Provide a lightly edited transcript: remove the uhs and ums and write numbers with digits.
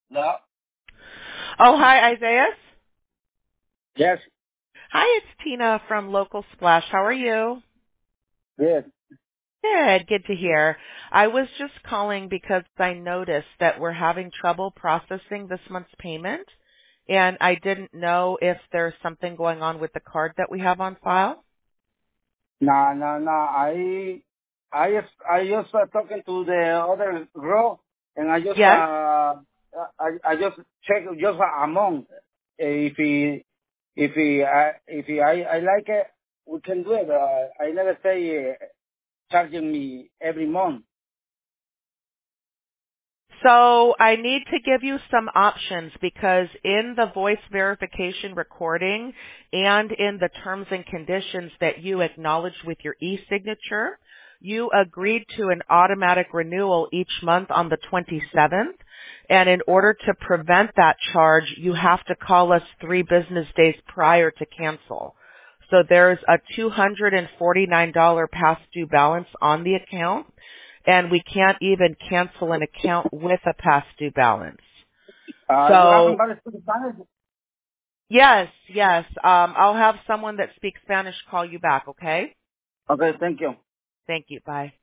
No. Oh, hi, Isaiah. Yes. Hi, it's Tina from Local Splash. How are you? Yes. Good to hear. I was just calling because I noticed that we're having trouble processing this month's payment, and I didn't know if there's something going on with the card that we have on file. No, no, no. I just talking to the other girl, and Yes. I just check just a month. If I like it, we can do it. I never say charging me every month. So I need to give you some options because in the voice verification recording and in the terms and conditions that you acknowledged with your e-signature, you agreed to an automatic renewal each month on the 27th. And in order to prevent that charge, you have to call us 3 business days prior to cancel. So there's a $249 past due balance on the account, and we can't even cancel an account with a past due balance. You haven't So got it to the Spanish? yes. I'll have someone that speaks Spanish call you back, okay? Okay, thank you. Thank you. Bye.